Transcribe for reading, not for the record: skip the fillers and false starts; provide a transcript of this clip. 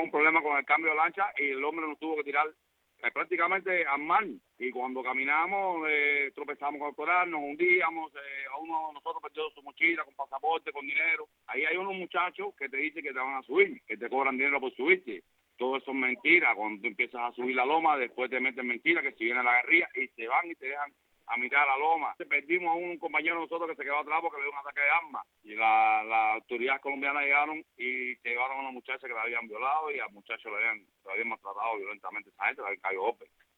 tuvimos un problema con el cambio de lancha y el hombre nos tuvo que tirar prácticamente al mar. Y cuando caminamos, tropezamos con el coral, nos hundíamos, a uno de nosotros perdió su mochila con pasaporte, con dinero. Ahí hay unos muchachos que te dicen que te van a subir, que te cobran dinero por subirte. Todo eso es mentira. Cuando tú empiezas a subir la loma, después te meten mentira, que si viene la guerrilla y se van y te dejan a mitad de la loma. Perdimos a un compañero de nosotros que se quedó atrás porque le dio un ataque de armas. Y la autoridad colombiana llegaron y se llevaron a una muchacha que la habían violado y al muchacho lo habían maltratado violentamente. Esa gente le habían caído golpes.